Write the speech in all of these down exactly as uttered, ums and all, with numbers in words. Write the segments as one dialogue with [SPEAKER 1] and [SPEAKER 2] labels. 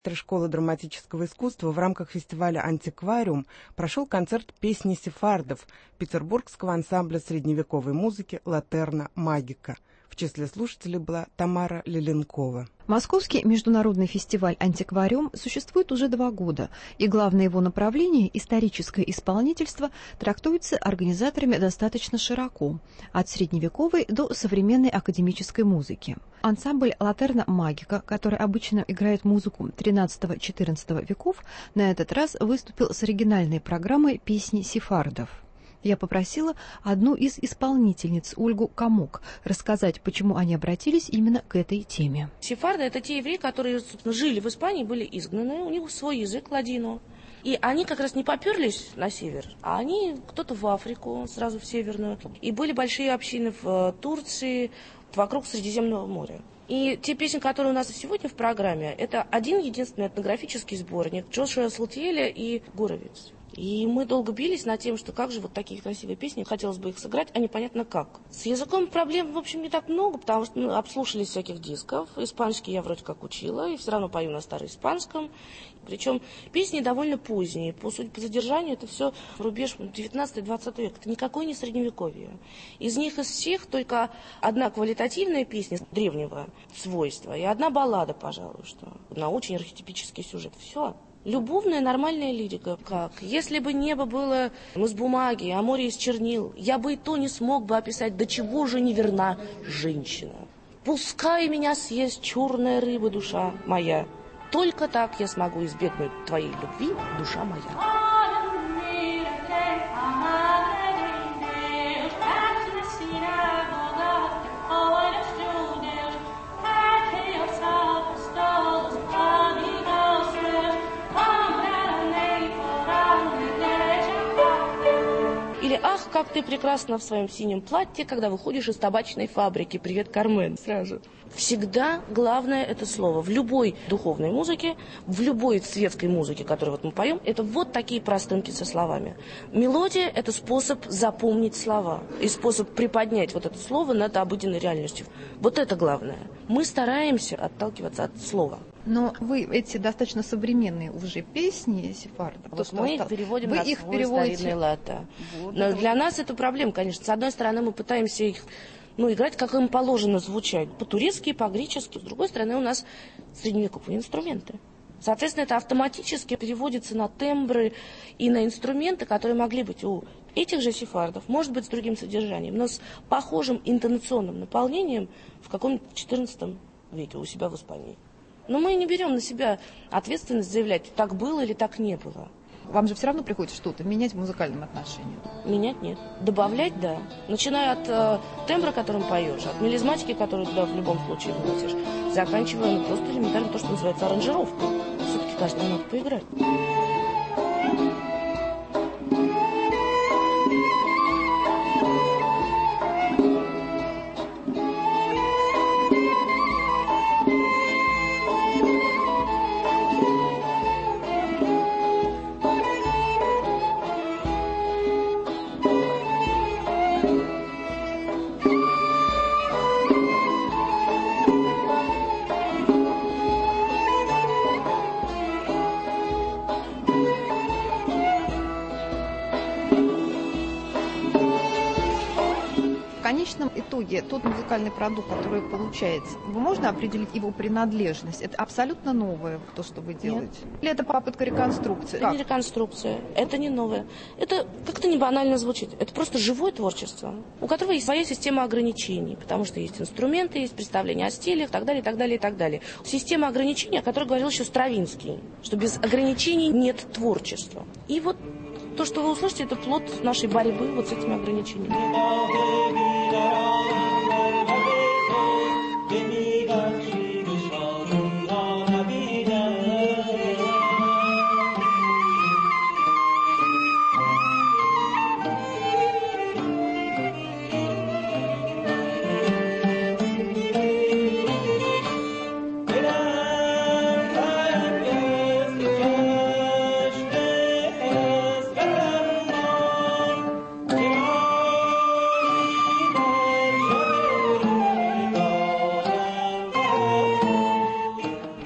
[SPEAKER 1] Школы драматического искусства в рамках фестиваля «Антиквариум» прошел концерт песни сефардов петербургского ансамбля средневековой музыки «Латерна Магика». В числе слушателей была Тамара Леленкова.
[SPEAKER 2] Московский международный фестиваль «Антиквариум» существует уже два года, и главное его направление, историческое исполнительство, трактуется организаторами достаточно широко, от средневековой до современной академической музыки. Ансамбль «Латерна Магика», который обычно играет музыку тринадцатого-четырнадцатого веков, на этот раз выступил с оригинальной программой «Песни сефардов». Я попросила одну из исполнительниц, Ольгу Комок, рассказать, почему они обратились именно к этой теме.
[SPEAKER 3] Сефарды – это те евреи, которые, собственно, жили в Испании, были изгнаны, у них свой язык, ладино. И они как раз не поперлись на север, а они кто-то в Африку, сразу в Северную. И были большие общины в Турции, вокруг Средиземного моря. И те песни, которые у нас сегодня в программе, это один единственный этнографический сборник Джошуа Салтиэля и Горовиц. И мы долго бились над тем, что как же вот такие красивые песни, хотелось бы их сыграть, а непонятно как. С языком проблем, в общем, не так много, потому что мы обслушались всяких дисков. Испанский я вроде как учила, и все равно пою на староиспанском. Причем песни довольно поздние. По сути, по задержанию это все рубеж девятнадцатый-двадцатый век. Это никакое не средневековье. Из них из всех только одна квалитативная песня древнего свойства и одна баллада, пожалуй, что на очень архетипический сюжет. Все. Любовная нормальная лирика. Как? Если бы небо было из бумаги, а море из чернил, я бы и то не смог бы описать, до чего же неверна женщина. Пускай меня съест черная рыба, душа моя. Только так я смогу избегнуть твоей любви, душа моя. Ах, как ты прекрасна в своем синем платье, когда выходишь из табачной фабрики. Привет, Кармен, сразу. Всегда главное это слово. В любой духовной музыке, в любой светской музыке, которую вот мы поем, это вот такие простынки со словами. Мелодия – это способ запомнить слова и способ приподнять вот это слово над обыденной реальностью. Вот это главное. Мы стараемся отталкиваться от слова.
[SPEAKER 2] Но вы эти достаточно современные уже песни сефардов.
[SPEAKER 3] Вот мы их переводим
[SPEAKER 2] вы
[SPEAKER 3] на
[SPEAKER 2] их
[SPEAKER 3] свой
[SPEAKER 2] переводите...
[SPEAKER 3] старинный лата. Вот. Но для нас это проблема, конечно. С одной стороны, мы пытаемся их ну, играть, как им положено звучать. По-турецки, по-гречески. С другой стороны, у нас средневековые инструменты. Соответственно, это автоматически переводится на тембры и на инструменты, которые могли быть у этих же сефардов, может быть, с другим содержанием, но с похожим интонационным наполнением в каком-нибудь четырнадцатом веке у себя в Испании. Но мы не берем на себя ответственность заявлять, так было или так не было.
[SPEAKER 2] Вам же все равно приходится что-то менять в музыкальном отношении?
[SPEAKER 3] Менять нет. Добавлять, да. Начиная от э, тембра, которым поешь, от мелизматики, которую туда в любом случае вносишь, заканчивая ну, просто элементарно то, что называется аранжировка. Все-таки каждому надо поиграть.
[SPEAKER 2] В конечном итоге тот музыкальный продукт, который получается, можно определить его принадлежность? Это абсолютно новое, то, что вы делаете? Нет. Или это попытка реконструкции?
[SPEAKER 3] Это как? Не реконструкция, это не новое. Это как-то не банально звучит. Это просто живое творчество, у которого есть своя система ограничений, потому что есть инструменты, есть представления о стилях, и так далее, и так далее, и так далее. Система ограничений, о которой говорил еще Стравинский, что без ограничений нет творчества. И вот то, что вы услышите, это плод нашей борьбы вот с этими ограничениями.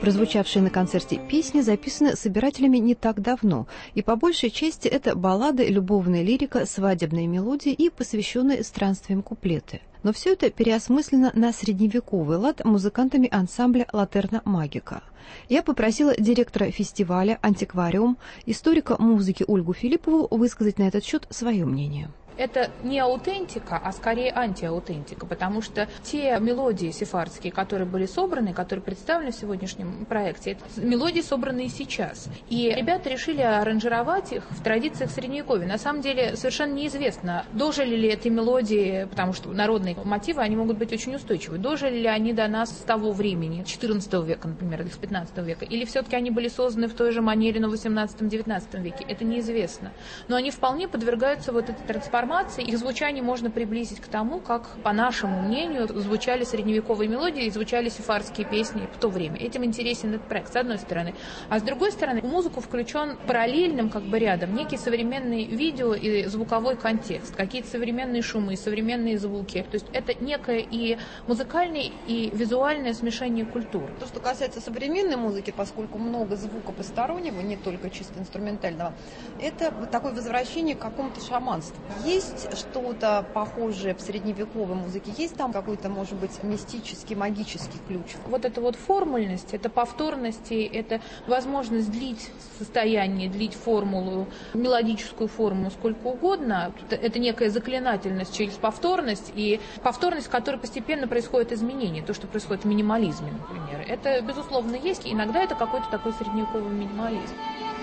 [SPEAKER 2] Прозвучавшие на концерте песни записаны собирателями не так давно, и по большей части это баллады, любовная лирика, свадебные мелодии и посвященные странствиям куплеты. Но все это переосмыслено на средневековый лад музыкантами ансамбля «Латерна Магика». Я попросила директора фестиваля «Антиквариум», историка музыки Ольгу Филиппову высказать на этот счет свое мнение.
[SPEAKER 4] Это не аутентика, а скорее антиаутентика, потому что те мелодии сефардские, которые были собраны, которые представлены в сегодняшнем проекте, это мелодии, собранные сейчас. И ребята решили аранжировать их в традициях Средневековья. На самом деле совершенно неизвестно, дожили ли эти мелодии, потому что народные мотивы, они могут быть очень устойчивы, дожили ли они до нас с того времени, четырнадцатого века, например, или с пятнадцатого века, или все-таки они были созданы в той же манере, но в восемнадцатом-девятнадцатом веке. Это неизвестно. Но они вполне подвергаются вот этой трансформации. Их звучание можно приблизить к тому, как, по нашему мнению, звучали средневековые мелодии и звучали сефардские песни в то время. Этим интересен этот проект, с одной стороны. А с другой стороны, в музыку включен параллельным, как бы рядом, некий современный видео и звуковой контекст, какие-то современные шумы, современные звуки. То есть это некое и музыкальное, и визуальное смешение культур.
[SPEAKER 5] То, что касается современной музыки, поскольку много звука постороннего, не только чисто инструментального, это такое возвращение к какому-то шаманству. Есть что-то похожее в средневековой музыке? Есть там какой-то, может быть, мистический, магический ключ?
[SPEAKER 4] Вот эта вот формульность, это повторность, это возможность длить состояние, длить формулу, мелодическую форму сколько угодно. Это некая заклинательность через повторность, и повторность, в которой постепенно происходит изменение, то, что происходит в минимализме, например. Это, безусловно, есть, и иногда это какой-то такой средневековый минимализм.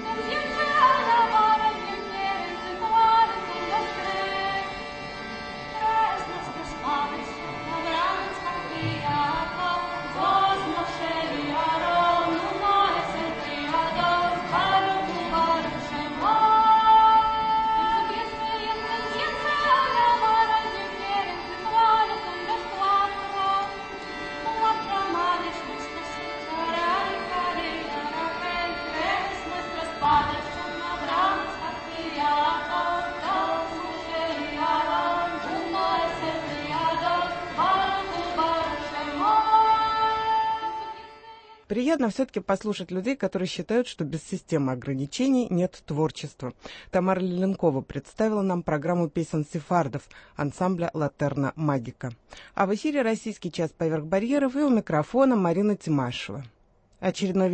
[SPEAKER 1] Приятно все-таки послушать людей, которые считают, что без системы ограничений нет творчества. Тамара Лиленкова представила нам программу песен сефардов ансамбля «Латерна Магика». А в эфире «Российский час поверх барьеров» и у микрофона Марина Тимашева. Очередной